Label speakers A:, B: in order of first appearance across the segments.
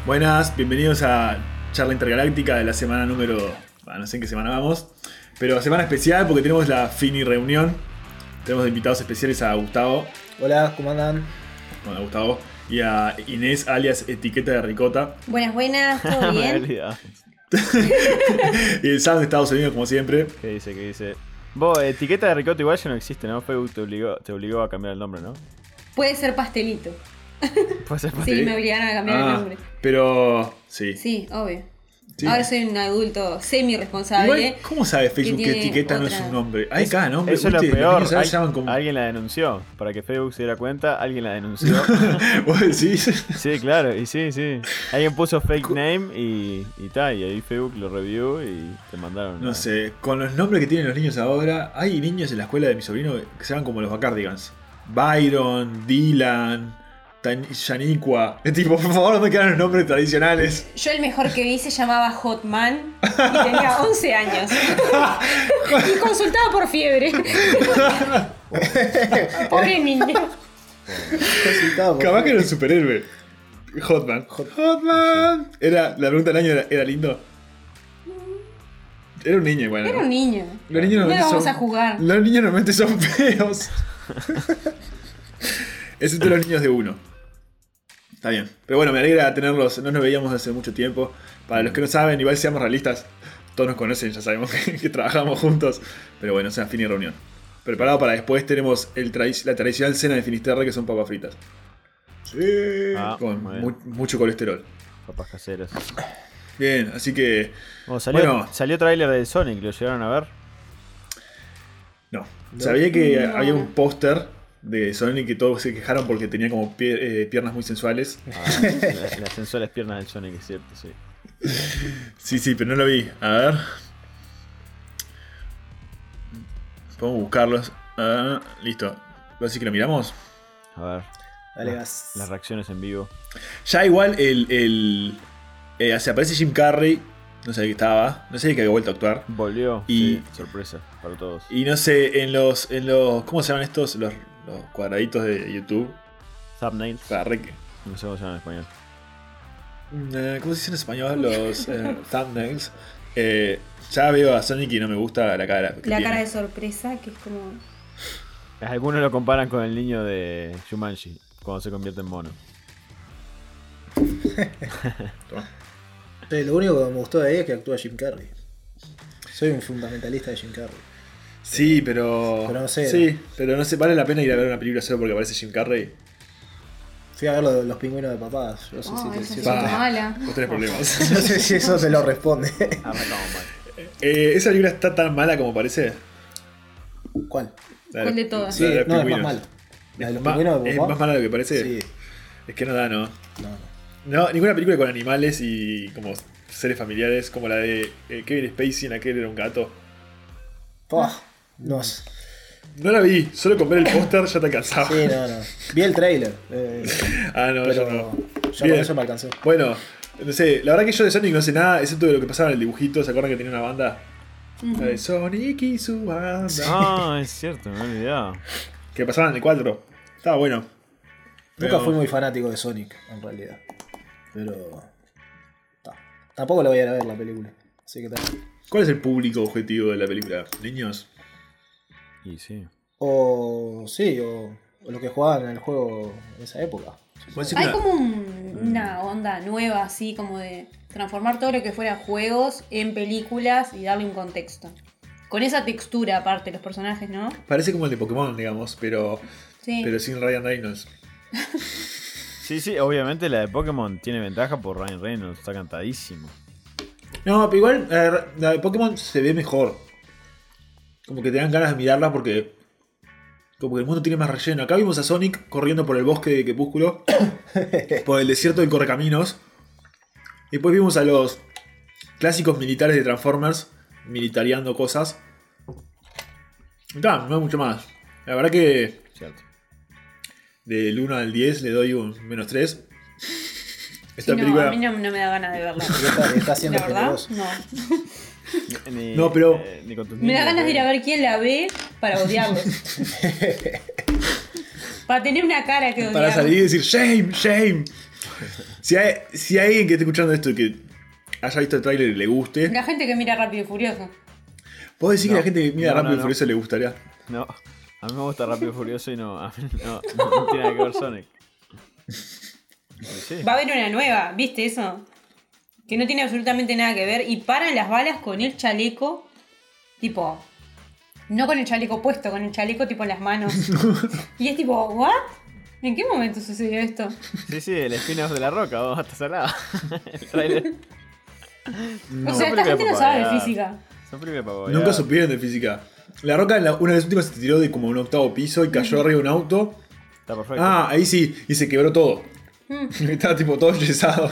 A: Buenas, bienvenidos a Charla Intergaláctica de la semana número... no sé en qué semana vamos, pero semana especial porque tenemos la Fini reunión. Tenemos de invitados especiales a Gustavo.
B: Hola, ¿cómo andan?
A: Bueno, a Gustavo. Y a Inés, alias Etiqueta de Ricota.
C: Buenas, buenas, ¿todo bien?
A: Y el Sam de Estados Unidos, como siempre.
D: ¿Qué dice? Vos, Etiqueta de Ricota igual ya no existe, ¿no? Facebook te obligó a cambiar el nombre, ¿no?
C: Puede ser pastelito.
D: Puede ser
C: Sí, me obligaron a cambiar el nombre.
A: Pero, sí.
C: Sí, obvio.
A: Sí.
C: Ahora soy un adulto semi-responsable.
A: Igual, ¿cómo sabe Facebook que Etiqueta no es un nombre? Hay cada nombre.
D: Eso es lo
A: ¿viste?
D: peor.
A: Los niños se llaman como...
D: Alguien la denunció. Para que Facebook se diera cuenta, alguien la denunció.
A: ¿Vos decís?
D: Sí, claro, y sí. Alguien puso fake name y ahí Facebook lo review y te mandaron.
A: No sé, con los nombres que tienen los niños ahora, hay niños en la escuela de mi sobrino que se llaman como los Bacardigans. Byron, Dylan, Yaniqua. Es tipo, por favor, no me quedan los nombres tradicionales.
C: Yo el mejor que vi se llamaba Hotman y tenía 11 años. Y consultaba por fiebre. Pobre niño.
A: Capaz que era un superhéroe. Hotman. La pregunta del año era lindo. Era un niño, bueno.
C: Era un niño.
A: Los niños
C: No
A: normalmente
C: vamos a jugar.
A: Los niños normalmente son feos. Excepto los niños de uno. Está bien. Pero bueno, me alegra tenerlos. No nos veíamos hace mucho tiempo. Para los que no saben, igual seamos realistas. Todos nos conocen, ya sabemos que trabajamos juntos. Pero bueno, es una fin y reunión. Preparado para después tenemos la tradicional cena de Finisterre, que son papas fritas. Sí. Con mucho colesterol.
D: Papas caseras.
A: Bien, así que...
D: Salió tráiler de Sonic, ¿lo llegaron a ver?
A: No. Sabía que había un póster de Sonic que todos se quejaron porque tenía como piernas muy sensuales.
D: Las sensuales piernas del Sonic, es cierto, sí.
A: Sí, pero no lo vi. A ver. Podemos buscarlos. Listo. ¿Así que lo miramos?
D: A ver.
B: Dale,
D: las reacciones en vivo.
A: Ya igual se aparece Jim Carrey. No sé de qué estaba. No sé de qué había vuelto a actuar.
D: Volvió.
A: Y
D: sí, sorpresa para todos.
A: Y no sé, en los ¿cómo se llaman estos? Los cuadraditos de YouTube.
D: Thumbnails. No sé cómo se llaman en español.
A: ¿Cómo se dice en español? Los thumbnails. Ya veo a Sonic y no me gusta la cara.
C: La cara de sorpresa, que es como...
D: Algunos lo comparan con el niño de Jumanji, cuando se convierte en mono.
B: Lo único que me gustó de ahí es que actúa Jim Carrey. Soy un fundamentalista de Jim Carrey.
A: Sí, pero
B: no sé.
A: Sí, pero no sé, vale la pena ir a ver una película solo porque aparece Jim Carrey.
B: Fui a ver los pingüinos de papás. Yo
C: esa
B: sí,
C: es mala.
A: Vos tenés problemas.
B: no sé si eso te lo responde.
A: ¿Esa película está tan mala como parece?
B: ¿Cuál?
C: ¿Cuál de todas?
B: Sí, no, es más mala. La de los pingüinos de
A: ¿Es
B: papá.
A: más mala de lo que parece?
B: Sí.
A: Es que no da, ¿no?
B: No.
A: Ninguna película con animales y como seres familiares, como la de Kevin Spacey, en aquel era un gato.
B: No.
A: No la vi, solo con ver el póster ya te cansaba.
B: Sí, no. Vi el trailer.
A: No,
B: pero
A: yo no.
B: Ya con eso me alcanzó.
A: Bueno, no sé, la verdad que yo de Sonic no sé nada, excepto de lo que pasaba en el dibujito. ¿Se acuerdan que tenía una banda? La de Sonic y su banda.
D: Es cierto, me he olvidado.
A: Que pasaban en el 4. Estaba bueno.
B: Nunca fui muy fanático de Sonic, en realidad. Pero... Tampoco la voy a ir a ver la película. Así que tal.
A: ¿Cuál es el público objetivo de la película? ¿Niños?
D: Y sí.
B: O los que jugaban en el juego en esa época.
C: Hay como una onda nueva, así como de transformar todo lo que fuera juegos en películas y darle un contexto. Con esa textura, aparte, los personajes, ¿no?
A: Parece como el de Pokémon, digamos, pero sin Ryan Reynolds.
D: Sí, obviamente la de Pokémon tiene ventaja por Ryan Reynolds, está cantadísimo.
A: No, pero igual la de Pokémon se ve mejor. Como que te dan ganas de mirarla porque como que el mundo tiene más relleno. Acá vimos a Sonic corriendo por el bosque de Crepúsculo, por el desierto del Correcaminos. Y después vimos a los clásicos militares de Transformers militareando cosas. No hay mucho más. La verdad que
D: Cierto.
A: del 1 al 10 le doy un -3.
C: Esta película... A mí no me da ganas de verla.
B: Está haciendo
C: la verdad,
B: generoso.
C: no.
A: No, pero
C: me da ganas de ir a ver quién la ve para odiarlos. Para tener una cara que odiar.
A: Para salir y decir shame, shame. Si hay alguien que esté escuchando esto y que haya visto el tráiler y le guste,
C: La gente que mira Rápido y Furioso.
A: ¿puedo decir que
D: No.
A: la gente que mira
D: No,
A: Rápido y
D: no.
A: Furioso le gustaría?
D: No, a mí me gusta Rápido y Furioso y no, a mí no tiene nada que ver Sonic. Sí.
C: Va a haber una nueva, ¿viste eso? Que no tiene absolutamente nada que ver y paran las balas con el chaleco, tipo, no con el chaleco puesto, con el chaleco tipo en las manos. Y es tipo, ¿what? ¿En qué momento sucedió esto?
D: Sí, el spin-off de La Roca, vos hasta salada. El trailer.
C: O sea, esta gente no sabe de física.
D: Son primero para
A: Nunca supieron de física. La Roca, una de las últimas, se tiró de como un 8º piso y cayó arriba de un auto.
D: Está perfecto.
A: Ah, ahí sí, y se quebró todo. Estaba tipo todo yesado.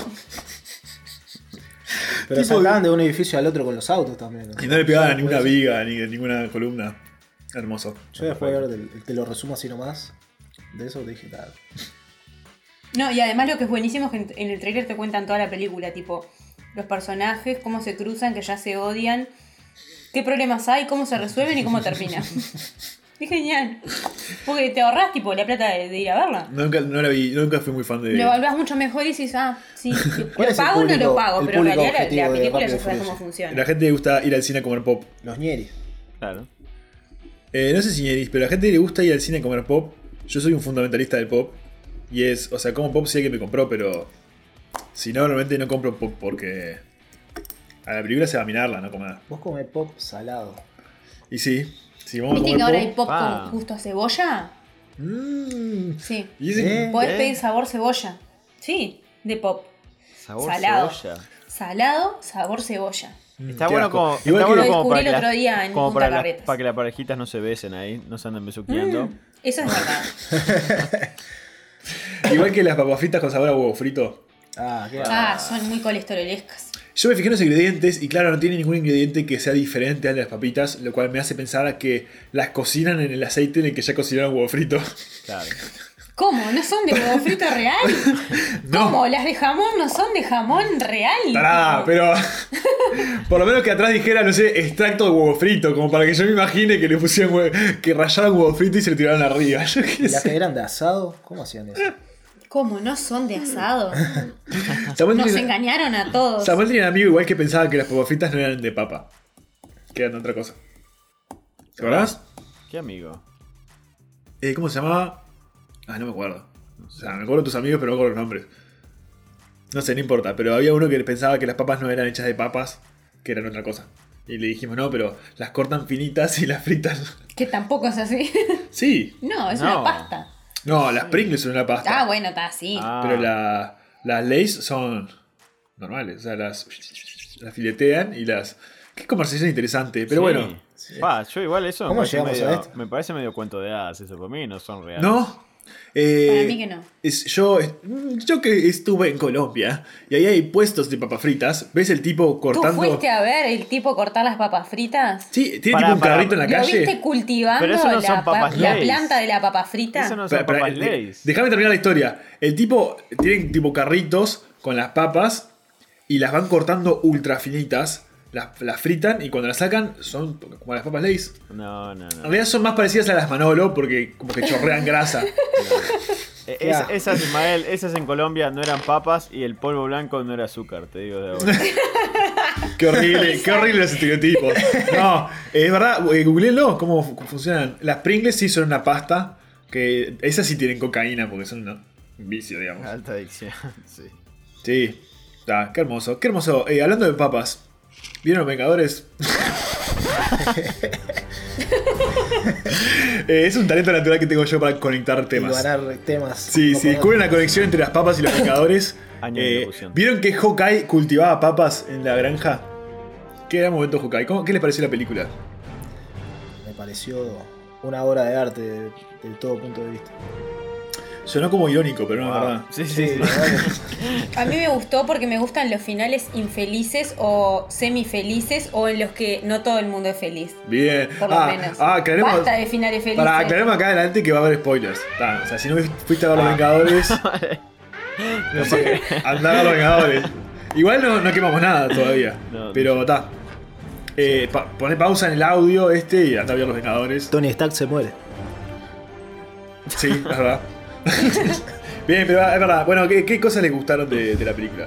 B: Pero
A: Tipo-
B: saltaban de un edificio al otro con los autos también.
A: Y no le pegaban a ninguna viga ni a ninguna columna. Hermoso.
B: Yo después de ver, te lo resumo así nomás. De eso te dije, tal.
C: No, y además lo que es buenísimo es que en el trailer te cuentan toda la película, tipo, los personajes, cómo se cruzan, que ya se odian, qué problemas hay, cómo se resuelven y cómo termina. Es genial. Porque te ahorras tipo la plata de ir a verla.
A: Nunca, no la vi, nunca fui muy fan de.
C: Lo evaluás mucho mejor y dices, sí,
B: ¿Cuál
C: lo
B: es el
C: pago o no lo
B: público-
C: pago,
B: el
C: pero en
B: público
C: realidad
B: objetivo
C: la
B: de
C: película
B: Rápido
C: ya
B: y
C: sabes
B: Furioso?
C: cómo funciona.
A: La gente le gusta ir al cine a comer pop.
B: Los ñeris.
D: Claro.
A: No sé si ñeris, pero a la gente le gusta ir al cine a comer pop. Yo soy un fundamentalista del pop. Y es, o sea, como pop sí que me compró, pero si no, normalmente no compro pop porque a la película se va a mirarla, no comer.
B: Vos comés pop salado.
A: Y sí, si vamos a
C: ¿Viste
A: comer
C: que ahora hay
A: pop.
C: pop con justo cebolla? Sí.
A: Y ese-
C: Podés
D: ¿Eh?
C: pedir sabor cebolla. Sí, de pop.
D: Sabor
C: Salado.
D: cebolla.
C: Salado, sabor cebolla.
D: Está
A: qué
D: bueno
A: asco.
D: como,
A: Igual
D: está
A: que-
D: bueno
C: Lo
D: como
C: descubrí
D: para
C: el
D: que,
C: otro día en
D: como
C: Punta
D: para,
C: Carretas.
D: para que las parejitas no se besen ahí, no se anden besuqueando.
C: Eso es verdad.
A: Igual que las papas fritas con sabor a huevo frito.
B: Ah, qué
C: Son muy colesterolescas.
A: Yo me fijé en los ingredientes y claro, no tiene ningún ingrediente que sea diferente al de las papitas, lo cual me hace pensar a que las cocinan en el aceite en el que ya cocinaron huevo frito.
D: Claro.
C: ¿Cómo? ¿No son de huevo frito real?
A: No.
C: ¿Cómo? ¿Las de jamón no son de jamón real?
A: Tarada, pero por lo menos que atrás dijera, no sé, extracto de huevo frito, como para que yo me imagine que le pusieron que rayaron huevo frito y se lo tiraron arriba. Yo qué
B: ¿Y las
A: sé.
B: que eran de asado? ¿Cómo hacían eso?
C: ¿Cómo? ¿No son de asado?
A: Samuel
C: Nos
A: tiene,
C: engañaron a todos.
A: Samuel tenía un amigo igual que pensaba que las papas fritas no eran de papa, que eran de otra cosa. ¿Te acordás?
D: ¿Qué amigo?
A: ¿Cómo se llamaba? Ah, no me acuerdo. O sea, me acuerdo de tus amigos, pero no me acuerdo los nombres. No sé, no importa. Pero había uno que pensaba que las papas no eran hechas de papas, que eran otra cosa. Y le dijimos, no, pero las cortan finitas y las fritan.
C: Que tampoco es así.
A: Sí.
C: No, es
D: No.
C: una pasta.
A: No, las Pringles son una pasta.
C: Ah, bueno, está así.
D: Ah.
A: Pero las Lay's son normales. O sea, las filetean y las... Qué conversación interesante. Pero
D: Sí.
A: bueno.
D: Pa, yo igual eso
B: ¿Cómo llegamos a esto?
D: me parece medio cuento de hadas eso, para mí no son reales.
A: ¿No?
C: Para mí que no.
A: Yo que estuve en Colombia y ahí hay puestos de papas fritas, ves el tipo
C: ¿Tú
A: cortando.
C: fuiste a ver el tipo cortar las papas fritas?
A: Sí, tiene
D: Pará,
A: tipo un
D: pará.
A: carrito en la
C: ¿Lo viste
A: calle.
C: cultivando
D: Pero eso no son
C: la,
D: papas
C: la
D: Lay's.
C: planta de la papa frita?
D: Eso no son
A: Espera,
D: papas Lay's.
A: déjame terminar la historia. El tipo tiene tipo carritos con las papas y las van cortando ultra finitas. Las fritan y cuando las sacan son como las papas Lay's.
D: No.
A: En realidad son más parecidas a las Manolo porque como que chorrean grasa.
D: Esas, Ismael, esas en Colombia no eran papas y el polvo blanco no era azúcar, te digo de ahora.
A: Qué horrible los estereotipos. No, es verdad, googleenlo cómo funcionan. Las Pringles sí son una pasta, que esas sí tienen cocaína porque son un vicio, digamos.
D: Alta adicción, sí.
A: Sí, qué hermoso, qué hermoso. Hablando de papas, ¿vieron los Vengadores? Es un talento natural que tengo yo para conectar temas.
B: Ganar temas.
A: Sí,
B: No
A: sí,
B: conozco.
A: descubren la conexión entre las papas y los Vengadores.
D: Año de locución.
A: ¿Vieron que Hawkeye cultivaba papas en la granja? ¿Qué era momento Hawkeye? ¿Qué les pareció la película?
B: Me pareció una obra de arte de todo punto de vista.
A: Sonó como irónico, pero no es verdad.
D: Sí.
B: la verdad
C: A mí me gustó porque me gustan los finales infelices o semifelices o en los que no todo el mundo es feliz.
A: Bien.
C: Por lo menos.
A: Aclaremos.
C: Basta de finales felices.
A: Para aclaremos acá adelante que va a haber spoilers. O sea, si no fuiste a ver los Vengadores, no sé, andá a ver los Vengadores. Igual no quemamos nada todavía.
D: No,
A: pero está. Poné pausa en el audio y andá a ver los Vengadores.
B: Tony Stark se muere.
A: Sí, es verdad. Bien, pero es verdad. Bueno, ¿qué cosas les gustaron de la película?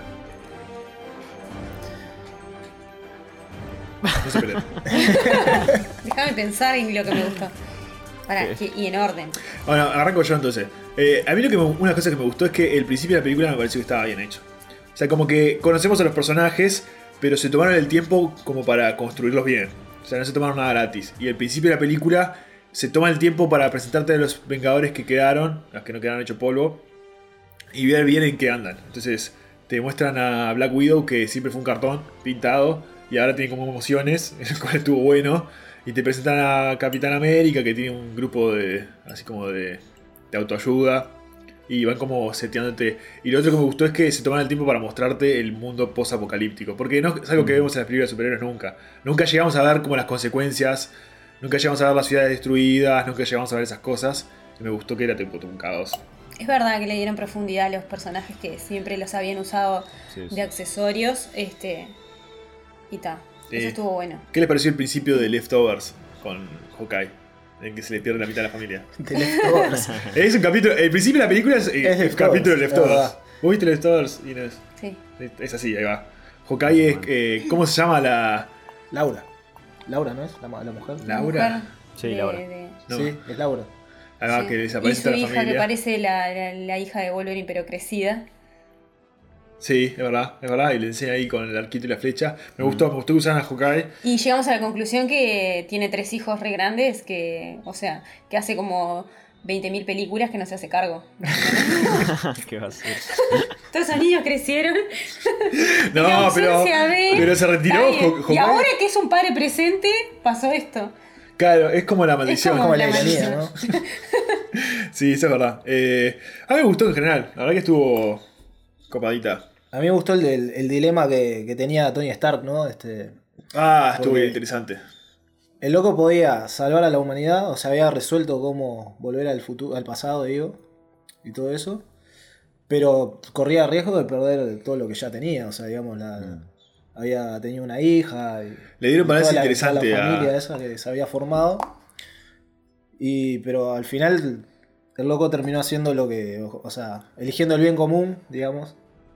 A: No se peleen.
C: Déjame pensar en lo que me gustó. Y en orden.
A: Bueno, arranco yo entonces. A mí una cosa que me gustó es que el principio de la película me pareció que estaba bien hecho. O sea, como que conocemos a los personajes, pero se tomaron el tiempo como para construirlos bien. O sea, no se tomaron nada gratis. Y al principio de la película se toma el tiempo para presentarte a los Vengadores que quedaron, los que no quedaron hecho polvo, y ver bien en qué andan. Entonces te muestran a Black Widow, que siempre fue un cartón pintado, y ahora tiene como emociones, el cual estuvo bueno. Y te presentan a Capitán América, que tiene un grupo así como de autoayuda. Y van como seteándote. Y lo otro que me gustó es que se toman el tiempo para mostrarte el mundo post-apocalíptico. Porque no es algo que vemos en las películas de superhéroes nunca. Nunca llegamos a ver como las consecuencias. Nunca llegamos a ver las ciudades destruidas. Nunca llegamos a ver esas cosas. Y me gustó que era tipo un caos.
C: Es verdad que le dieron profundidad a los personajes que siempre los habían usado de accesorios. Y ta. Eso estuvo bueno.
A: ¿Qué les pareció el principio de Leftovers con Hawkeye? En que se le pierde la mitad de la familia.
B: De Leftovers.
A: Es un capítulo. El principio de la película es el capítulo de Leftovers. ¿Vos viste Leftovers, Inés?
C: Sí.
A: Es así, ahí va. Hawkeye es. ¿Cómo se llama la.?
B: Laura. Laura, ¿no es? La mujer.
A: ¿Laura?
D: Sí, Laura.
A: No.
B: Sí, es Laura.
A: Ahí va,
C: Sí.
A: que desaparece
C: y su
A: toda la
C: hija,
A: familia.
C: que parece la hija de Wolverine, pero crecida.
A: Sí, es verdad. Y le enseña ahí con el arquito y la flecha. Me gustó que usaran a Hawkeye.
C: Y llegamos a la conclusión que tiene 3 hijos re grandes, que hace como 20.000 películas que no se hace cargo.
D: ¿Qué va a ser?
C: Todos esos niños crecieron.
A: No,
C: En ausencia de-
A: pero se retiró
C: Está bien.
A: Hawkeye.
C: Y ahora que es un padre presente, pasó esto.
A: Claro, es como la maldición.
C: como
B: Como
C: la
B: la ironía, ¿no?
C: maldición.
A: Sí, eso es verdad. A mí me gustó en general. La verdad que estuvo copadita.
B: A mí me gustó el dilema que tenía Tony Stark, ¿no?
A: Estuvo
B: Porque-
A: bien interesante.
B: El loco podía salvar a la humanidad, o sea, había resuelto cómo volver al pasado, digo, y todo eso. Pero corría riesgo de perder todo lo que ya tenía, o sea, digamos, había tenido una hija.
A: Le dieron
B: y
A: balance
B: toda
A: interesante
B: la familia
A: a.
B: esa que se había formado. Pero al final el loco terminó haciendo lo que, o sea, eligiendo el bien común, digamos.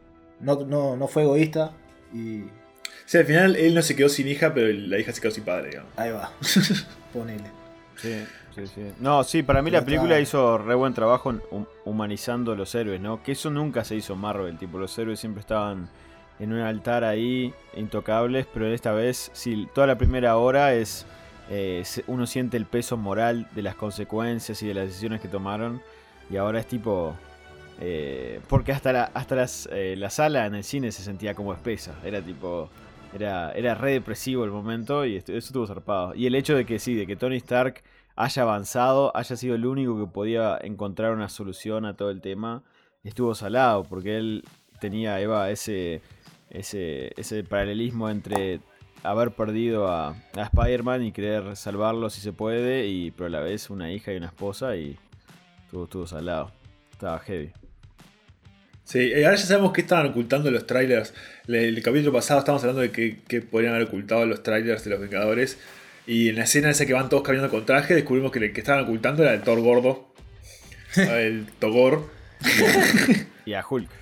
B: No fue egoísta y
A: O sea, al final él no se quedó sin hija, pero la hija se quedó sin padre, digamos.
B: ahí va. Ponele.
D: Sí. No, sí, para mí
B: Pero
D: la película
B: está-
D: hizo re buen trabajo en humanizando los héroes, ¿no? Que eso nunca se hizo en Marvel, tipo, los héroes siempre estaban en un altar ahí, intocables, pero esta vez, sí, toda la primera hora es... uno siente el peso moral de las consecuencias y de las decisiones que tomaron, y ahora es tipo... porque hasta la sala en el cine se sentía como espesa, era tipo... Era re depresivo el momento y eso estuvo zarpado. Y el hecho de que Tony Stark haya avanzado, haya sido el único que podía encontrar una solución a todo el tema, estuvo salado, porque él tenía, Eva, ese paralelismo entre haber perdido a Spider-Man y querer salvarlo si se puede, pero a la vez una hija y una esposa, y estuvo salado. Estaba heavy.
A: Sí, ahora ya sabemos que estaban ocultando los trailers. El capítulo pasado estábamos hablando de que podrían haber ocultado los trailers de los Vengadores. Y en la escena esa que van todos caminando con traje, descubrimos que el que estaban ocultando era el Thor gordo. El Togor.
D: Y a Hulk.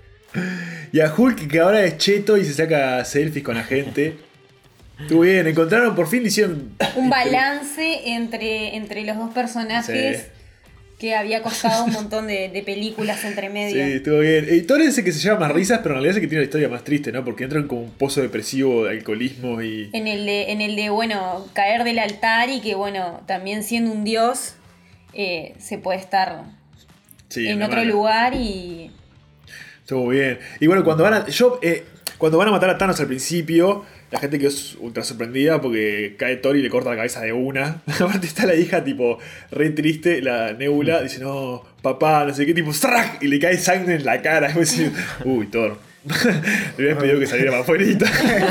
A: Y a Hulk, que ahora es cheto y se saca selfies con la gente. Estuvo bien, encontraron, por fin hicieron
C: Un balance entre los dos personajes.
A: Sí.
C: Que había costado un montón de películas entre medio.
A: Sí, estuvo bien. Y Thor es ese que se llama más risas, pero en realidad es el que tiene la historia más triste, ¿no? Porque entran como un pozo depresivo de alcoholismo y.
C: En el de, bueno, caer del altar y que, bueno, también siendo un dios, se puede estar
A: Sí,
C: en
A: la
C: otro
A: mala.
C: lugar y...
A: Estuvo bien. Y bueno, cuando van a matar a Thanos al principio, la gente quedó ultra sorprendida porque cae Thor y le corta la cabeza de una. Aparte está la hija tipo re triste, la Nebula, dice, no, papá, no sé qué, tipo, ¡zrac! Y le cae sangre en la cara. Y vos decís, uy, Thor. Le hubieras pedido que saliera más fuerita.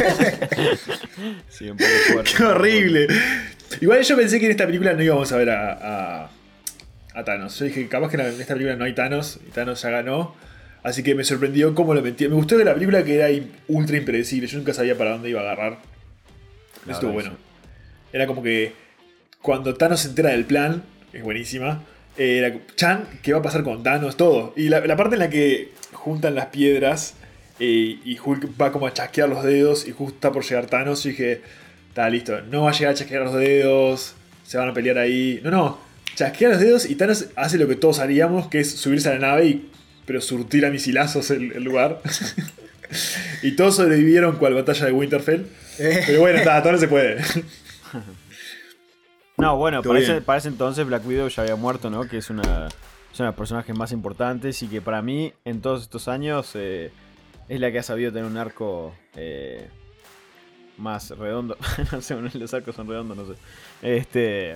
D: Sí, un poco fuerte.
A: Qué horrible. Igual yo pensé que en esta película no íbamos a ver a Thanos. Yo dije, capaz que en esta película no hay Thanos, y Thanos ya ganó. Así que me sorprendió cómo lo metí. Me gustó de la película que era ultra impredecible. Yo nunca sabía para dónde iba a agarrar. Eso
D: La
A: estuvo
D: verdad,
A: bueno. Era como que cuando Thanos se entera del plan, es buenísima. Chan, ¿qué va a pasar con Thanos? Todo. Y la parte en la que juntan las piedras y Hulk va como a chasquear los dedos y justo está por llegar Thanos, y dije, está listo, no va a llegar a chasquear los dedos, se van a pelear ahí. No, chasquea los dedos y Thanos hace lo que todos haríamos, que es subirse a la nave pero surtir a misilazos el lugar. Y todos sobrevivieron cual batalla de Winterfell. Pero bueno, todo no se puede.
D: No, bueno, para ese entonces Black Widow ya había muerto, ¿no? Que es una de los personajes más importantes y que para mí, en todos estos años, es la que ha sabido tener un arco más redondo. No sé, los arcos son redondos, no sé.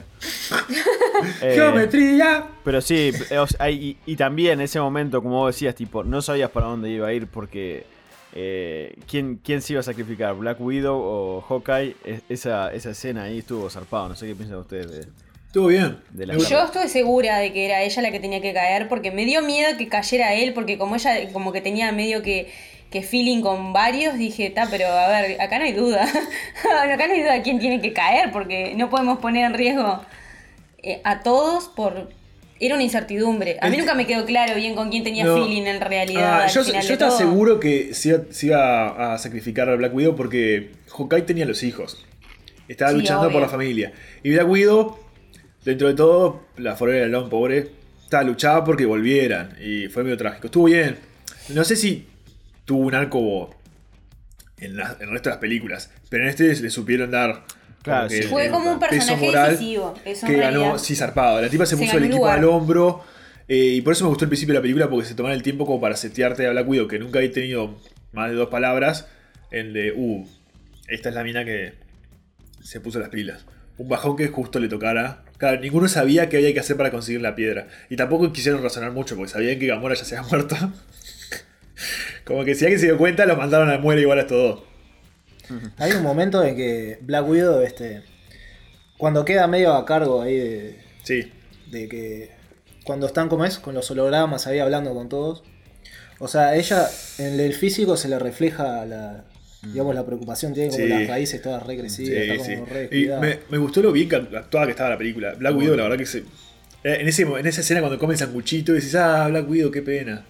B: ¡Geometría!
D: Pero sí, y también en ese momento, como vos decías, tipo, no sabías para dónde iba a ir porque... ¿quién se iba a sacrificar? ¿Black Widow o Hawkeye? Esa escena ahí estuvo zarpado. No sé qué piensan ustedes
A: estuvo bien.
C: Yo estuve segura de que era ella la que tenía que caer, porque me dio miedo que cayera él, porque como ella como que tenía medio que feeling con varios, dije, pero a ver, acá no hay duda. Acá no hay duda de quién tiene que caer, porque no podemos poner en riesgo a todos por... Era una incertidumbre. A mí nunca me quedó claro bien con quién tenía feeling en realidad.
A: Yo estaba seguro que se iba a sacrificar a Black Widow porque Hawkeye tenía los hijos. Estaba luchando por la familia. Y Black Widow, dentro de todo, la Forever Alone, pobre, luchaba porque volvieran. Y fue medio trágico. Estuvo bien. No sé si tuvo un arco en el resto de las películas, pero en este le supieron dar...
D: Claro, sí.
C: Fue como un personaje decisivo. Eso que ganó,
A: sí, zarpado. La tipa se puso el equipo al hombro. Y por eso me gustó el principio de la película, porque se tomaron el tiempo como para setearte a Black Widow, que nunca había tenido más de 2 palabras. En de, esta es la mina que se puso las pilas. Un bajón que justo le tocara. Claro, ninguno sabía qué había que hacer para conseguir la piedra. Y tampoco quisieron razonar mucho, porque sabían que Gamora ya se había muerto. Como que si alguien se dio cuenta, los mandaron a muere igual a estos dos.
B: Hay un momento en que Black Widow, cuando queda medio a cargo ahí de que cuando están como con los hologramas ahí hablando con todos, o sea, ella en el físico se le refleja digamos, la preocupación, tiene como las raíces todas re crecidas, está como re descuidada.
A: Y me gustó lo bien actuada que estaba la película. Black Widow, la verdad que en esa escena cuando come el sanguchito y decís, Black Widow, qué pena.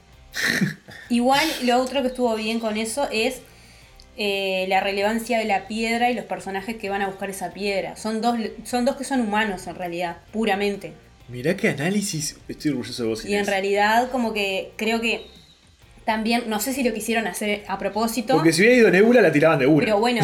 C: Igual lo otro que estuvo bien con eso es la relevancia de la piedra y los personajes que van a buscar esa piedra. Son dos que son humanos en realidad, puramente.
A: Mirá qué análisis, estoy orgulloso de vos.
C: Y en realidad como que creo que también, no sé si lo quisieron hacer a propósito.
A: Porque si hubiera ido Nebula la tiraban de una.
C: Pero bueno.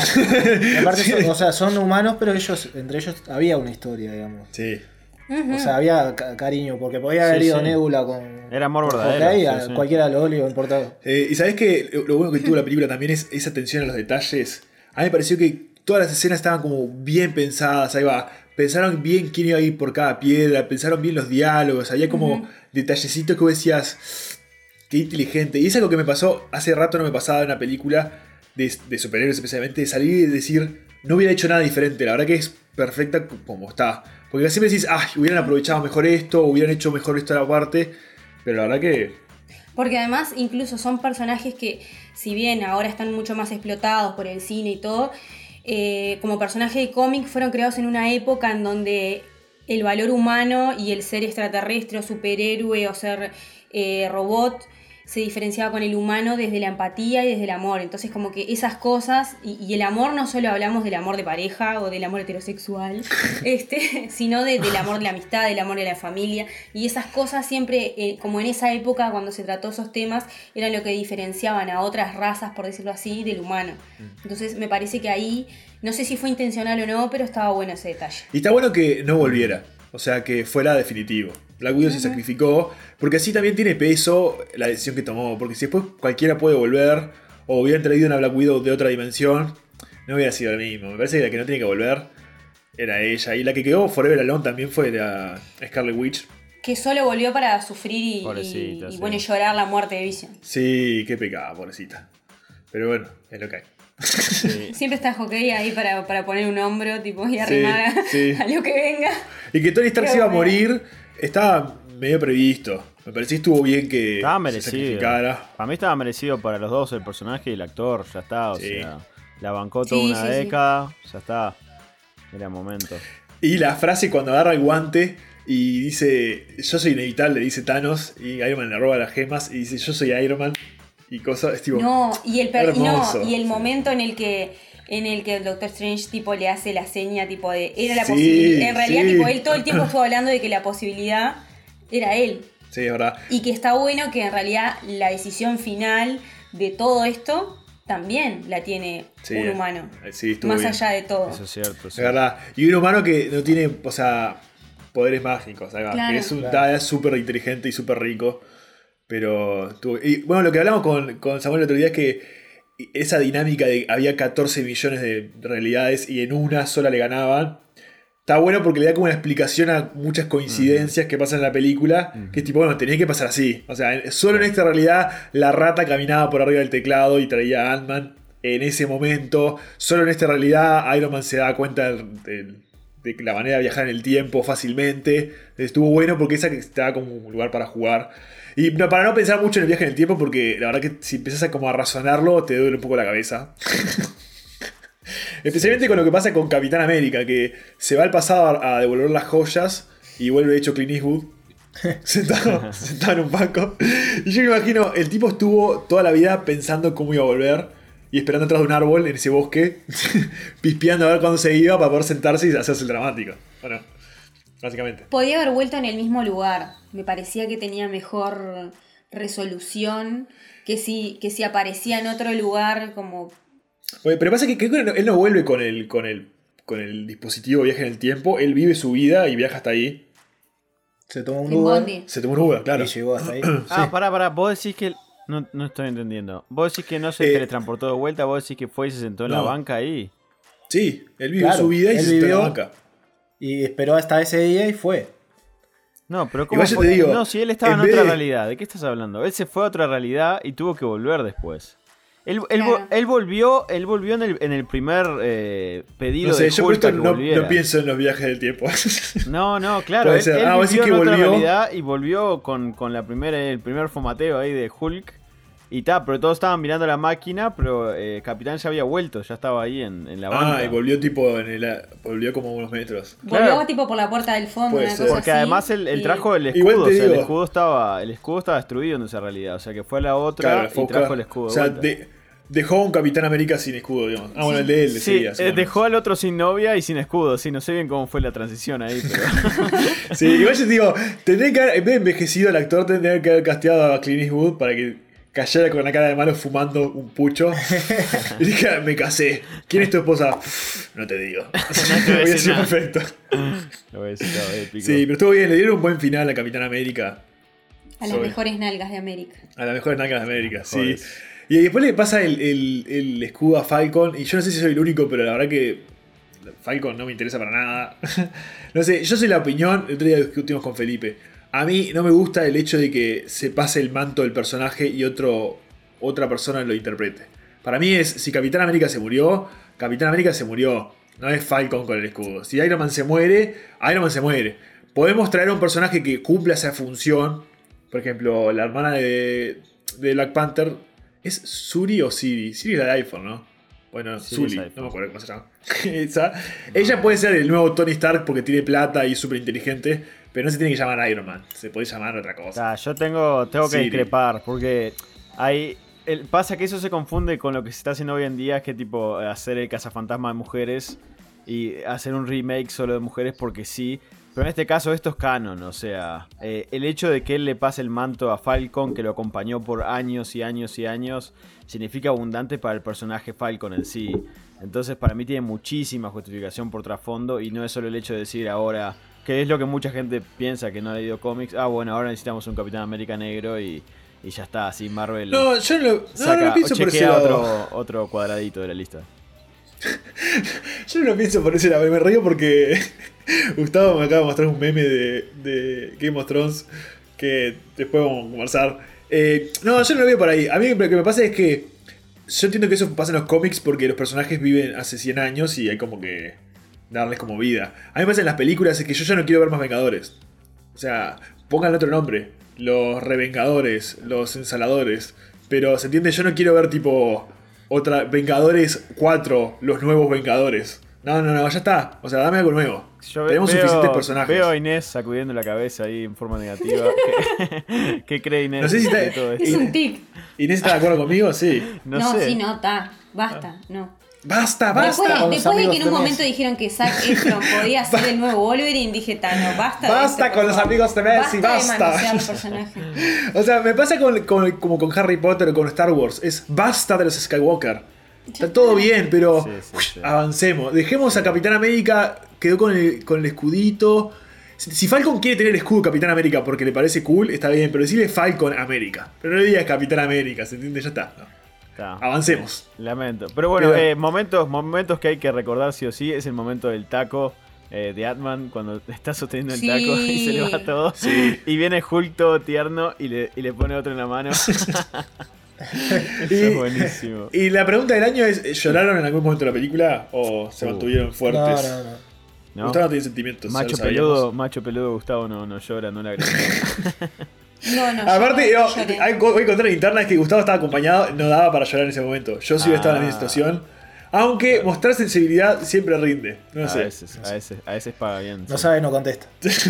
B: Aparte son humanos, pero entre ellos había una historia, digamos.
A: Sí.
B: Uh-huh. O sea, había cariño, porque podía haber ido Nebula con...
D: Era amor verdadero.
B: Cualquiera lo le importaba.
A: Y sabés que lo bueno que tuvo la película también es esa atención a los detalles. A mí me pareció que todas las escenas estaban como bien pensadas, ahí va. Pensaron bien quién iba a ir por cada piedra, pensaron bien los diálogos, había como detallecitos que vos decías, qué inteligente. Y es algo que me pasó, hace rato no me pasaba en una película de superhéroes especialmente, de salir y decir, no hubiera hecho nada diferente, la verdad que es perfecta como está. Porque siempre decís, hubieran aprovechado mejor esto, hubieran hecho mejor esto a la parte, pero la verdad que...
C: Porque además incluso son personajes que, si bien ahora están mucho más explotados por el cine y todo, como personajes de cómic fueron creados en una época en donde el valor humano y el ser extraterrestre o superhéroe o ser robot se diferenciaba con el humano desde la empatía y desde el amor. Entonces como que esas cosas, y el amor no solo hablamos del amor de pareja o del amor heterosexual, sino del amor de la amistad, del amor de la familia, y esas cosas siempre, como en esa época cuando se trató esos temas, eran lo que diferenciaban a otras razas, por decirlo así, del humano. Entonces me parece que ahí, no sé si fue intencional o no, pero estaba bueno ese detalle.
A: Y está bueno que no volviera, o sea, que fuera definitivo. Black Widow se sacrificó, porque así también tiene peso la decisión que tomó, porque si después cualquiera puede volver, o hubieran traído una Black Widow de otra dimensión, no hubiera sido lo mismo. Me parece que la que no tiene que volver era ella, y la que quedó Forever Alone también fue la Scarlet Witch.
C: Que solo volvió para sufrir y bueno, llorar la muerte de Vision.
A: Sí, qué pecado, pobrecita. Pero bueno, es lo que hay.
C: Sí. Siempre está Hawkeye ahí para poner un hombro tipo, y arrimar a lo que venga.
A: Y que Tony Stark se iba a morir, estaba medio previsto. Me pareció que estuvo bien que
D: estaba
A: se
D: merecido.
A: sacrificara.
D: Para mí estaba merecido para los dos, el personaje y el actor, ya está. O sea, la bancó toda una década, ya está. Era momento.
A: Y la frase cuando agarra el guante Y dice, yo soy inevitable, dice Thanos. Y Iron Man le roba las gemas y dice, yo soy Iron Man. Y cosas, es tipo...
C: No, y el
A: hermoso.
C: y el momento en el que el Doctor Strange tipo le hace la seña tipo de era la
A: Sí,
C: posibilidad. En realidad,
A: sí.
C: tipo, él todo el tiempo estuvo hablando de que la posibilidad era él.
A: Sí, es verdad.
C: Y que está bueno que en realidad la decisión final de todo esto también la tiene
A: Sí,
C: un humano.
A: Sí, estuvo
C: Más
A: bien.
C: allá de todo.
D: Eso es cierto.
A: Es verdad. Y un humano que no tiene, o sea, poderes mágicos. ¿Sabes?
C: Claro.
A: Que es un
B: Claro.
A: es súper inteligente y súper rico. Pero y bueno, lo que hablamos con Samuel el otro día es que esa dinámica de había 14 millones de realidades y en una sola le ganaban. Está bueno porque le da como una explicación a muchas coincidencias que pasan en la película. Que es tipo, bueno, tenía que pasar así. O sea, solo en esta realidad la rata caminaba por arriba del teclado y traía a Ant-Man en ese momento. Solo en esta realidad Iron Man se da cuenta de la manera de viajar en el tiempo fácilmente. Estuvo bueno porque esa que estaba como un lugar para jugar. Y para no pensar mucho en el viaje en el tiempo, porque la verdad que si empiezas a como a razonarlo, te duele un poco la cabeza. Especialmente con lo que pasa con Capitán América, que se va al pasado a devolver las joyas y vuelve hecho Clint Eastwood. sentado en un banco. Y yo me imagino, el tipo estuvo toda la vida pensando cómo iba a volver y esperando atrás de un árbol en ese bosque, pispeando a ver cuándo se iba para poder sentarse y hacerse el dramático. Bueno, básicamente.
C: Podía haber vuelto en el mismo lugar. Me parecía que tenía mejor resolución que si aparecía en otro lugar como...
A: Oye, pero pasa que creo que él no vuelve con el dispositivo viaje en el tiempo. Él vive su vida y viaja hasta ahí.
B: Se tomó un
C: en
B: Uber
C: Bondi.
A: Se tomó un Uber, claro.
B: y llegó hasta ahí.
D: Ah,
B: Sí.
D: pará, vos decís que... No estoy entendiendo. Vos decís que no se teletransportó de vuelta, vos decís que fue y se sentó en la
A: No.
D: banca ahí.
A: Sí, él vive
B: Claro,
A: su vida y
B: él
A: se sentó en la
B: vivió-
A: banca.
B: Y esperó hasta ese día y fue.
D: No, pero ¿cómo
A: Igual yo
D: fue?
A: te digo,
D: No, si él estaba
A: en
D: en
A: vez
D: otra
A: de-
D: realidad, ¿de qué estás hablando? Él se fue a otra realidad y tuvo que volver después. Él
C: Claro.
D: volvió en el primer pedido
A: No sé,
D: de
A: yo por
D: Hulk
A: esto
D: a que
A: no
D: volviera.
A: pienso en los viajes del tiempo.
D: No, claro,
A: Puede
D: él,
A: ser.
D: él
A: Ah, vos
D: vivió
A: decís
D: en
A: que
D: otra
A: volvió.
D: realidad y volvió con el primer formateo ahí de Hulk. Y ta, pero todos estaban mirando la máquina, pero Capitán ya había vuelto, ya estaba ahí en la banca.
A: Ah, y volvió tipo volvió como unos metros.
C: Volvió
D: Claro.
C: tipo por la puerta del fondo,
A: Puede
C: una
A: ser.
C: cosa
D: Porque
C: así,
D: además él
C: y-
D: trajo el escudo,
A: Igual te
D: o sea, el
A: digo-
D: escudo estaba destruido en esa realidad, o sea que fue a la otra
A: Claro,
D: y trajo el escudo.
A: O
D: de
A: sea,
D: vuelta.
A: dejó a un Capitán América sin escudo, digamos. Ah, bueno, el de él le
D: Sí,
A: seguía, seguramente.
D: dejó al otro sin novia y sin escudo, sí, no sé bien cómo fue la transición ahí, pero...
A: Sí, igual yo te digo, tendría que haber, en vez de envejecido el actor, tendría que haber casteado a Clint Eastwood para que cayera con la cara de malo fumando un pucho. Y dije, me casé. ¿Quién es tu esposa? No te digo.
D: te voy a
A: Hubiera
D: decir
A: sido
D: nada.
A: perfecto.
D: Lo voy a decir, estaba épico.
A: Sí, pero estuvo bien, le dieron un buen final a Capitán América.
C: A las mejores nalgas de América.
A: A las mejores nalgas de América, sí.
D: Mejores.
A: Y después le pasa el escudo a Falcon. Y yo no sé si soy el único, pero la verdad que Falcon no me interesa para nada. No sé, yo soy la opinión. El otro día discutimos con Felipe. A mí no me gusta el hecho de que se pase el manto del personaje y otra persona lo interprete. Para mí es, si Capitán América se murió, Capitán América se murió. No es Falcon con el escudo. Si Iron Man se muere, Iron Man se muere. Podemos traer a un personaje que cumpla esa función. Por ejemplo, la hermana de Black Panther. ¿Es Suri o Siri? Siri es la de iPhone, ¿no? Bueno,
D: Siri
A: Sully,
D: es iPhone.
A: no me acuerdo cómo se llama. Esa. Ella puede ser el nuevo Tony Stark porque tiene plata y es súper inteligente, pero no se tiene que llamar Iron Man, se puede llamar otra cosa.
D: Yo tengo que
A: Siri.
D: discrepar, porque pasa que eso se confunde con lo que se está haciendo hoy en día, que es tipo hacer el cazafantasma de mujeres y hacer un remake solo de mujeres porque sí. Pero en este caso esto es canon, o sea, el hecho de que él le pase el manto a Falcon, que lo acompañó por años y años y años, significa abundante para el personaje Falcon en sí. Entonces para mí tiene muchísima justificación por trasfondo y no es solo el hecho de decir ahora, que es lo que mucha gente piensa que no ha leído cómics, bueno, ahora necesitamos un Capitán América negro y ya está, así Marvel
A: No, yo no lo
D: saca,
A: pienso por ese
D: chequea
A: lado.
D: otro cuadradito de la lista.
A: Yo no lo pienso por ese lado, me río porque Gustavo me acaba de mostrar un meme de Game of Thrones que después vamos a conversar. No, yo no lo veo por ahí. A mí lo que me pasa es que yo entiendo que eso pasa en los cómics porque los personajes viven hace 100 años y hay como que darles como vida. A mí me pasa en las películas es que yo ya no quiero ver más Vengadores. O sea, pongan otro nombre. Los Revengadores, los Ensaladores. Pero, ¿se entiende? Yo no quiero ver tipo Vengadores 4, los nuevos Vengadores. No, ya está. O sea, dame algo nuevo.
D: Yo
A: Tenemos suficientes personajes.
D: Veo a Inés sacudiendo la cabeza ahí en forma negativa. ¿Qué cree Inés?
A: No sé si está-
D: de todo esto?
C: Es un tic.
A: ¿Inés está de acuerdo conmigo? Sí.
C: No,
D: sé.
C: sí, no, está. Basta, no.
A: ¡Basta,
C: Después,
A: basta!
B: con los
C: después de
B: amigos
C: que en un
B: de
C: momento
B: Messi.
C: dijeron que Zac Efron podía ser el nuevo Wolverine, dije, no, basta. de
A: Basta
C: esto,
A: con
C: por
A: los
C: favor.
A: amigos de Messi,
C: De
A: basta.
C: manosear los personajes.
A: O sea, me pasa como con Harry Potter o con Star Wars. Es basta de los Skywalker. Está todo bien, pero
D: Sí.
A: avancemos. Dejemos a Capitán América, quedó con el escudito. Si Falcon quiere tener el escudo Capitán América porque le parece cool, está bien, pero decirle Falcon América. Pero no le digas Capitán América, ¿se entiende? Ya está. No.
D: Está.
A: Avancemos.
D: Lamento. Pero bueno,
A: Pero-
D: momentos que hay que recordar sí o sí. Es el momento del taco de Ant-Man cuando está sosteniendo el
C: Sí.
D: taco y se le va todo.
A: Sí.
D: Y viene Hulk todo tierno y le pone otro en la mano. Eso es buenísimo.
A: Y la pregunta del año es: ¿lloraron en algún momento de la película o se
D: Uh.
A: mantuvieron fuertes?
B: No.
D: ¿No?
A: Gustavo no tiene sentimientos. ya lo sabíamos.
D: Macho peludo Gustavo no llora, no la agrega.
C: No,
A: Aparte,
C: yo
A: no,
C: lloré.
A: voy a contar la interna: es que Gustavo estaba acompañado, no daba para llorar en ese momento. Yo sí hubiera estado en la misma situación. Aunque mostrar sensibilidad siempre rinde. No
D: A
A: sé.
D: veces paga bien.
B: No
D: sí.
B: sabe, no contesta.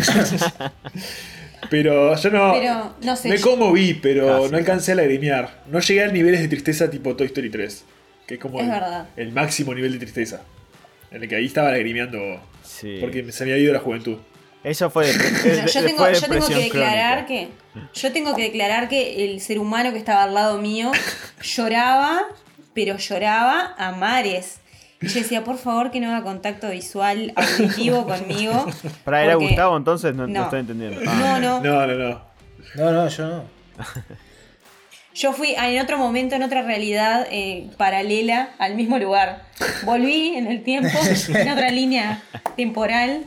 A: Pero yo no.
C: Pero, no sé.
A: Me conmoví, pero
D: Casi.
A: no alcancé a lagrimear. No llegué a niveles de tristeza tipo Toy Story 3. Que es como
C: Es verdad.
A: el máximo nivel de tristeza. En el que ahí estaba lagrimeando.
D: Sí.
A: Porque se me había ido la juventud.
D: Eso fue
C: No, yo tengo que
D: depresión
C: declarar
D: crónica.
C: yo tengo que declarar que el ser humano que estaba al lado mío lloraba, pero lloraba a mares. Y yo decía, por favor, que no haga contacto visual auditivo conmigo.
D: Para era
C: porque-
D: Gustavo, entonces no
C: No.
D: estoy entendiendo.
C: No, no.
A: No.
B: No, yo no.
C: Yo fui en otro momento, en otra realidad paralela al mismo lugar. Volví en el tiempo, en otra línea temporal.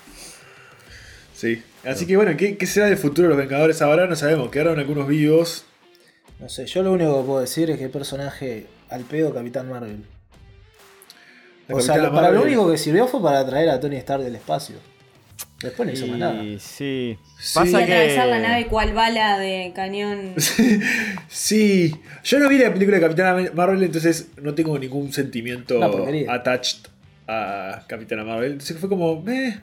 A: Sí. Así que bueno, ¿qué será del futuro de los Vengadores ahora? No sabemos. Quedaron algunos vivos.
B: No sé, yo lo único que puedo decir es que el personaje al pedo Capitán Marvel.
A: La
B: O sea,
A: Capitana
B: para lo
A: Marvel.
B: único que sirvió fue para traer a Tony Stark del espacio. Después no hizo más nada.
D: Y sí.
A: Sí.
D: Pasa
C: Y atravesar
D: que
C: la nave cual bala de cañón.
A: Sí. Yo no vi la película de Capitana Marvel, entonces no tengo ningún sentimiento
B: Una porquería.
A: attached a Capitana Marvel. Entonces fue como,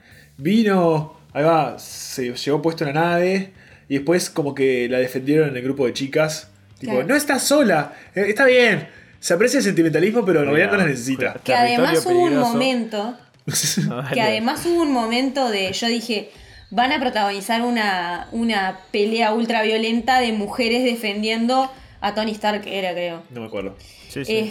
A: vino, ahí va, se llevó puesto en la nave y después como que la defendieron en el grupo de chicas. Tipo,
C: Claro.
A: no estás sola, está bien. Se aprecia el sentimentalismo, pero en realidad no la necesita.
C: Que además
D: Territorio
C: hubo un
D: peligroso.
C: momento.
D: No, dale.
C: Que además hubo un momento de. Yo dije. Van a protagonizar una pelea ultra violenta de mujeres defendiendo a Tony Stark, era creo.
A: No me acuerdo.
D: Sí, sí.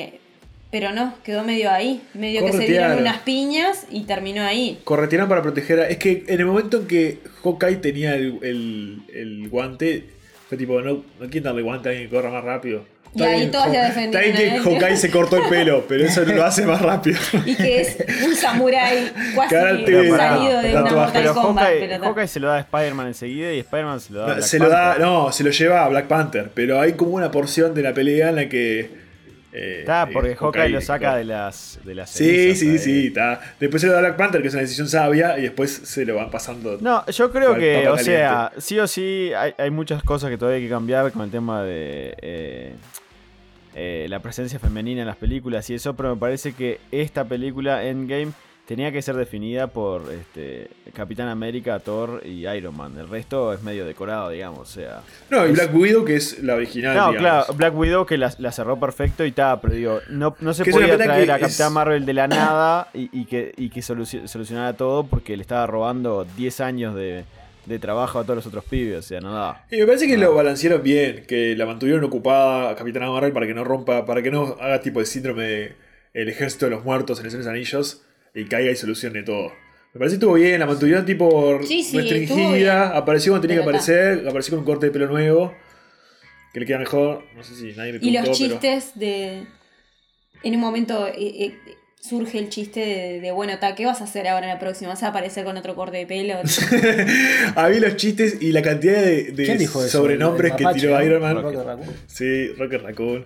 C: Pero no, quedó medio ahí. Medio que se
A: Corretearon.
C: dieron unas piñas y terminó ahí.
A: Corretieron para proteger a... Es que en el momento en que Hawkeye tenía el guante, fue tipo, no quieren darle guante a alguien que corra más rápido.
C: Y ahí todos la defendieron
A: Está bien
C: a
A: que
C: él.
A: Hawkeye se cortó el pelo, pero eso no lo hace más rápido.
C: Y que es un samurái casi
A: Karate,
C: salido de una
A: tatuaje.
C: Mortal
D: Pero
C: Kombat.
D: Hawkeye, Hawkeye se lo da a Spider-Man enseguida y Spider-Man se lo da a Black
A: Se lo da,
D: Panther.
A: no, se lo lleva a Black Panther, pero hay como una porción de la pelea en la que...
D: Está, porque Hawkeye lo saca de las
A: Sí,
D: cenizas, ahí.
A: sí, está. Después se lo da a Black Panther, que es una decisión sabia, y después se lo van pasando.
D: No, yo creo
A: Al
D: que,
A: papa
D: o sea, sí o sí hay muchas cosas que todavía hay que cambiar con el tema de la presencia femenina en las películas y eso, pero me parece que esta película, Endgame, tenía que ser definida por Capitán América, Thor y Iron Man. El resto es medio decorado, digamos, o sea...
A: No, y Black Widow, que es la original,
D: No,
A: digamos.
D: claro, Black Widow que la cerró perfecto y está, pero digo, no se
A: Que es una
D: podía
A: pena
D: traer
A: que
D: a
A: es-
D: Capitán Marvel de la nada y que solucionara todo porque le estaba robando 10 años de trabajo a todos los otros pibes, o sea, no daba.
A: Y me parece que lo balancearon bien, que la mantuvieron ocupada a Capitana Marvel para que no rompa, para que no haga tipo el síndrome de el ejército de los muertos en el Señor de los Anillos y caiga y solucione todo. Me parece que estuvo bien, la mantuvieron tipo
C: Sí, estuvo bien.
A: restringida, apareció cuando tenía que
C: Pero
A: aparecer, apareció con un corte de pelo nuevo, que le queda mejor, no sé si nadie le
C: Y
A: preguntó,
C: los
A: pero...
C: chistes de... En un momento surge el chiste de bueno, ¿qué vas a hacer ahora en la próxima? ¿Vas a aparecer con otro corte de pelo?
A: Había los chistes y la cantidad de
B: ¿Quién dijo eso?
A: sobrenombres
B: El
A: que
B: mapache,
A: tiró
B: ¿no?
A: Iron Man.
B: Rocket Raccoon.
A: Sí, Rocket Raccoon.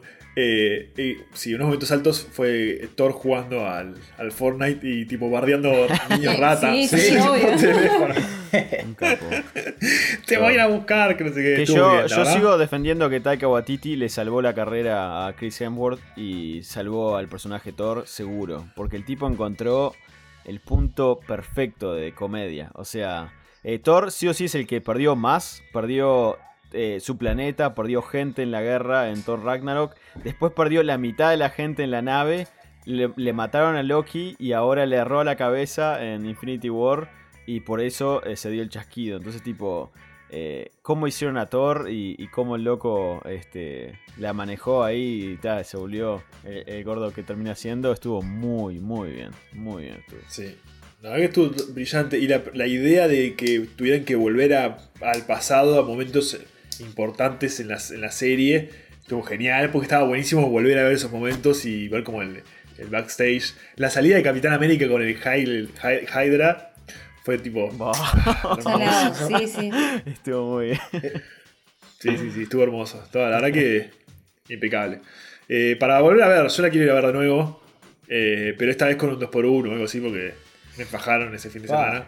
A: Y sí, unos momentos altos fue Thor jugando al Fortnite y tipo bardeando niños rata.
C: Sí, sí, obvio.
A: por teléfono.
D: Un capo.
A: Te voy a ir a buscar, que no sé qué.
D: Que
A: Estuvo
D: yo,
A: bien, la
D: yo
A: verdad.
D: sigo defendiendo que Taika Waititi le salvó la carrera a Chris Hemsworth y salvó al personaje Thor seguro. Porque el tipo encontró el punto perfecto de comedia. O sea, Thor sí o sí es el que perdió más. Perdió su planeta, perdió gente en la guerra en Thor Ragnarok. Después perdió la mitad de la gente en la nave. Le mataron a Loki y ahora le erró la cabeza en Infinity War. Y por eso se dio el chasquido. Entonces, tipo, cómo hicieron a Thor y cómo el loco la manejó ahí y tal, se volvió el gordo que termina siendo. Estuvo muy, muy bien. Muy bien estuvo.
A: Sí. La verdad que estuvo brillante. Y la idea de que tuvieran que volver al pasado, a momentos importantes en la serie, estuvo genial. Porque estaba buenísimo volver a ver esos momentos y ver como el backstage. La salida de Capitán América con el Hydra fue tipo.
C: Salado, sí, sí.
D: Estuvo muy bien.
A: Sí, estuvo hermoso. La verdad que impecable. Para volver a ver, yo la quiero ir a ver de nuevo. Pero esta vez con un 2x1 o algo así, porque me fajaron ese fin de semana.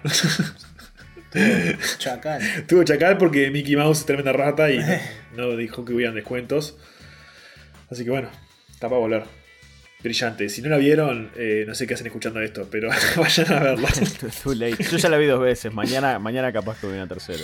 B: Chacal.
A: Tuvo chacal porque Mickey Mouse es tremenda rata y no dijo que hubieran descuentos. Así que bueno, está para volver. Brillante. Si no la vieron, no sé qué hacen escuchando esto, pero vayan a verla.
D: Too late. Yo ya la vi 2 veces. Mañana capaz que voy a una tercera.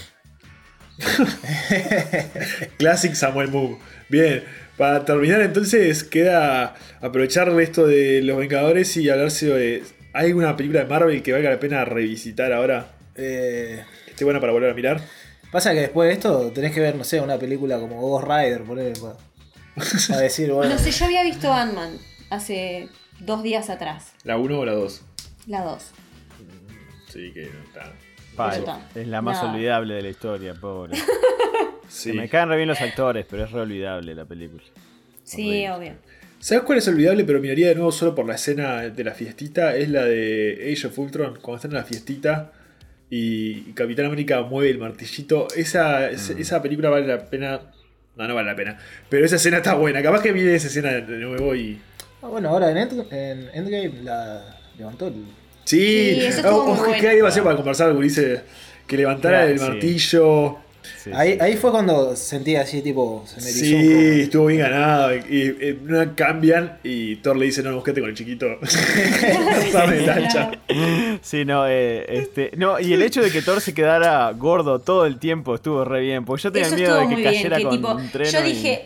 A: Classic Samuel Move. Bien, para terminar entonces queda aprovechar esto de los Vengadores y hablarse de... ¿Hay alguna película de Marvel que valga la pena revisitar ahora? Que esté buena para volver a mirar.
B: Pasa que después de esto tenés que ver, no sé, una película como Ghost Rider, para decir, bueno.
C: No sé, yo había visto Ant-Man hace 2 días atrás.
A: ¿La 1 o la 2?
C: La 2.
A: Sí, que no está.
D: Pa,
C: Eso.
D: es la más
C: No.
D: olvidable de la historia, pobre.
A: Sí.
D: Se me caen re bien los actores, pero es re olvidable la película.
C: Sí, obvio.
A: ¿Sabes cuál es olvidable, pero miraría de nuevo solo por la escena de la fiestita? Es la de Age of Ultron, cuando están en la fiestita y Capitán América mueve el martillito. Esa película vale la pena. No vale la pena. Pero esa escena está buena. Capaz que mire esa escena de nuevo y...
B: Bueno, ahora en Endgame la levantó el...
A: Sí,
C: eso estuvo muy bueno.
A: ¿qué hay demasiado para conversar? Dice que levantara el
D: Sí.
A: martillo.
D: Sí,
B: Ahí fue cuando sentí así, tipo, se me erizó un
A: Sí,
B: poco.
A: estuvo bien ganado. Y no cambian y Thor le dice: no, busquete con el chiquito. Sabe de lancha.
D: Sí, no, no, y el hecho de que Thor se quedara gordo todo el tiempo estuvo re bien, porque yo tenía
C: Eso
D: miedo
C: estuvo
D: de que
C: muy bien.
D: cayera
C: Que,
D: con
C: tipo,
D: un tren.
C: yo dije,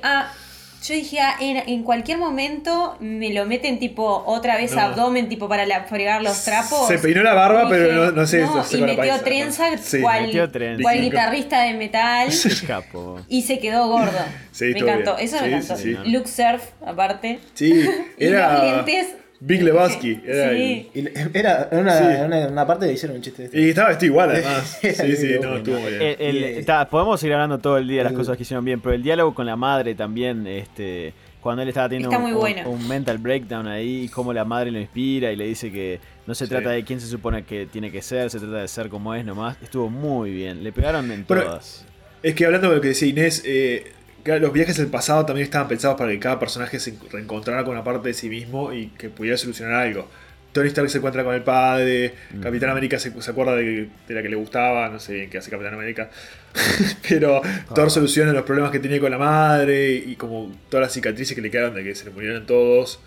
C: en cualquier momento me lo meten tipo otra vez
A: No.
C: abdomen tipo para fregar los trapos.
A: Se peinó la barba,
C: Dije,
A: pero no sé.
C: no,
A: se
C: y
A: con la
C: metió
A: panza.
C: trenza
A: Sí.
D: Metió trenza.
C: cual guitarrista de metal
D: Capo.
C: y se me gordo.
A: Sí,
C: me
A: estuvo
C: encantó,
A: bien.
C: eso me
A: Sí,
C: encantó.
A: sí,
D: sí.
C: Luke Surf, aparte.
A: Sí,
C: Y los
A: era
C: lentes.
A: Big Lebowski. Era
C: Sí.
B: Y era una parte que hicieron un chiste de este.
A: y estaba vestido igual, además.
B: Era
A: Sí,
B: bien,
A: no,
B: bueno.
A: estuvo muy bien.
D: Podemos ir hablando todo el día de las
B: El-
D: cosas que hicieron bien, pero el diálogo con la madre también, cuando él estaba teniendo
C: Está muy bueno.
D: un mental breakdown ahí, cómo la madre lo inspira y le dice que no se
A: Sí.
D: trata de quién se supone que tiene que ser, se trata de ser como es nomás. Estuvo muy bien, le pegaron en
A: Bueno,
D: todas.
A: Es que hablando de lo que decía Inés, claro, los viajes al pasado también estaban pensados para que cada personaje se reencontrara con una parte de sí mismo y que pudiera solucionar algo. Tony Stark se encuentra con el padre, Capitán América se acuerda de la que le gustaba, no sé bien qué hace Capitán América, pero Thor soluciona los problemas que tenía con la madre y como todas las cicatrices que le quedaron de que se le murieron todos.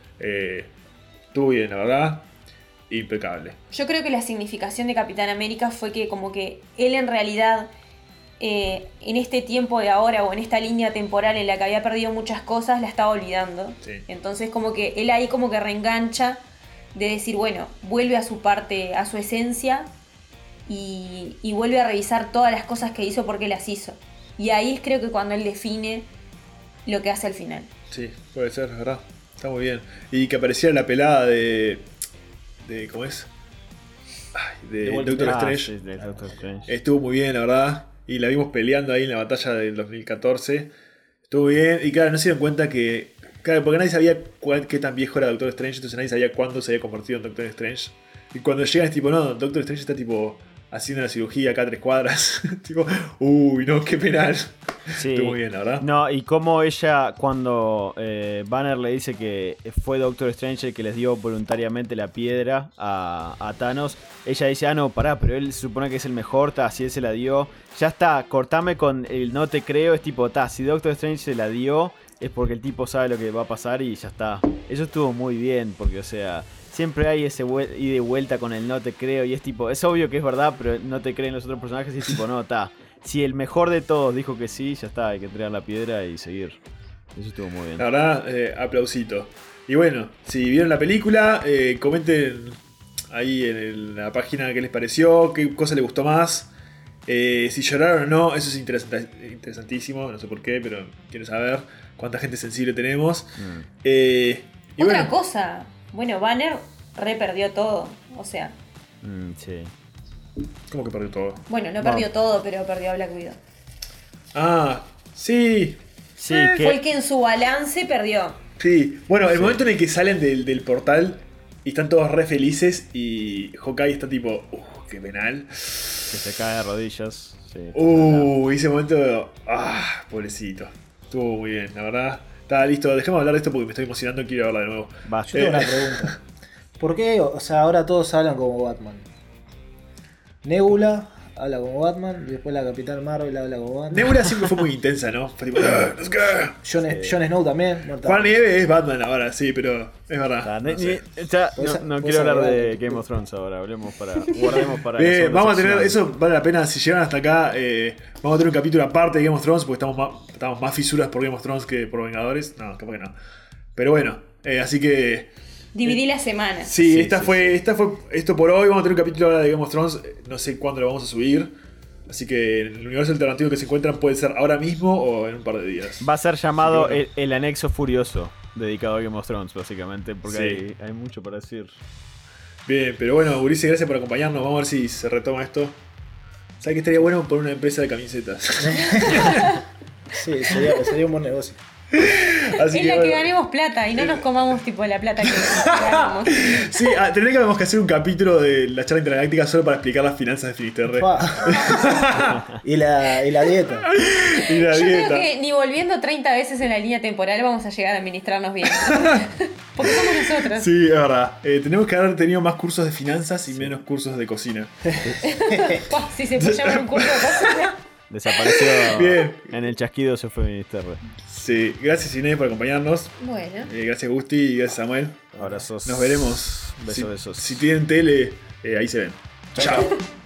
A: Estuvo bien, la verdad, impecable.
C: Yo creo que la significación de Capitán América fue que como que él en realidad en este tiempo de ahora o en esta línea temporal en la que había perdido muchas cosas la estaba olvidando.
A: Sí.
C: Entonces como que él ahí como que reengancha de decir, bueno, vuelve a su parte, a su esencia y vuelve a revisar todas las cosas que hizo porque las hizo. Y ahí es creo que cuando él define lo que hace al final.
A: Sí, puede ser, la verdad. Está muy bien. Y que apareciera la pelada de ¿cómo es? Ay, de Doctor Strange.
D: Sí, de Doctor Strange.
A: Estuvo muy bien, la verdad. Y la vimos peleando ahí en la batalla del 2014. Estuvo bien. Y claro, no se dieron cuenta que... Claro, porque nadie sabía qué tan viejo era Doctor Strange. Entonces nadie sabía cuándo se había convertido en Doctor Strange. Y cuando llegan es tipo, no, Doctor Strange está tipo haciendo la cirugía acá a 3 cuadras. Tipo, uy, no, qué penal.
D: Sí.
A: Estuvo muy bien, la verdad.
D: No, y como ella, cuando Banner le dice que fue Doctor Strange el que les dio voluntariamente la piedra a Thanos, ella dice, no, pará, pero él se supone que es el mejor, si él se la dio, ya está, cortame con el no te creo, es tipo, si Doctor Strange se la dio, es porque el tipo sabe lo que va a pasar y ya está. Eso estuvo muy bien, porque, o sea, siempre hay ese ida y vuelta con el no te creo, y es tipo, es obvio que es verdad, pero no te creen los otros personajes, y es tipo, no, si el mejor de todos dijo que sí, ya está, hay que entregar la piedra y seguir. Eso estuvo muy bien.
A: La verdad, aplausito. Y bueno, si vieron la película, comenten ahí en la página qué les pareció, qué cosa les gustó más. Si lloraron o no, eso es interesantísimo, no sé por qué, pero quiero saber cuánta gente sensible tenemos. Y
C: Otra cosa, bueno, Banner perdió todo, o sea.
D: Sí.
A: ¿Cómo que perdió todo?
C: Bueno, no perdió todo, pero perdió a Black Widow.
A: Ah, sí.
D: Sí,
C: Fue el que en su balance perdió.
A: Sí. Bueno, el momento en el que salen del portal y están todos re felices y Hawkeye está tipo, qué penal.
D: Que se cae de rodillas. Sí,
A: Ese momento, pobrecito. Estuvo muy bien, la verdad. Estaba listo, dejemos de hablar de esto porque me estoy emocionando, quiero verla de nuevo.
D: Basta.
B: Yo tengo una pregunta. ¿Por qué, o sea, ahora todos hablan como Batman? Nebula habla como Batman, y después la Capitán Marvel habla como Batman.
A: Nebula siempre fue muy intensa, ¿no? Fue tipo, let's go.
B: Jon Snow también.
A: Juan Nieve es Batman ahora, sí, pero es verdad.
D: No,
A: No sé.
D: no
B: Vos
D: quiero hablar
B: sabés.
D: de Game of Thrones ahora, guardemos para
A: Bien,
D: la
A: vamos a
D: segunda
A: tener,
D: sección.
A: eso vale la pena, si llegan hasta acá, vamos a tener un capítulo aparte de Game of Thrones, porque estamos más fisuras por Game of Thrones que por Vengadores. No, capaz que no. Pero bueno, así que...
C: Dividí la semana.
A: Sí,
D: Sí,
A: esta
D: sí,
A: fue esto por hoy. Vamos a tener un capítulo ahora de Game of Thrones. No sé cuándo lo vamos a subir. Así que el universo alternativo que se encuentran puede ser ahora mismo o en un par de días.
D: Va a ser llamado
A: Así que bueno.
D: el anexo furioso, dedicado a Game of Thrones, básicamente, porque
A: Sí.
D: hay mucho para decir.
A: Bien, pero bueno, Ulises, gracias por acompañarnos. Vamos a ver si se retoma esto. ¿Sabes que estaría bueno por una empresa de camisetas?
B: Sí, sería un buen negocio.
A: Así
C: Es la que
A: bueno.
C: ganemos plata y no nos comamos tipo la plata que ganamos.
A: Sí, tendríamos que hacer un capítulo de la charla intergaláctica solo para explicar las finanzas de Finisterre.
B: Y la dieta.
A: Y la
C: Yo creo
A: dieta.
C: que ni volviendo 30 veces en la línea temporal vamos a llegar a administrarnos bien. Porque somos nosotros.
A: Sí, es verdad. Tenemos que haber tenido más cursos de finanzas y menos cursos de cocina.
C: Si se puede llamar un curso de cocina.
D: Desapareció
A: Bien.
D: en el chasquido, se fue Ministerre.
A: Sí, gracias Inés por acompañarnos.
C: Bueno.
A: Gracias Gusti y gracias Samuel.
D: Abrazos.
A: Nos veremos.
D: Besos.
A: Si tienen tele, ahí se ven. Chao.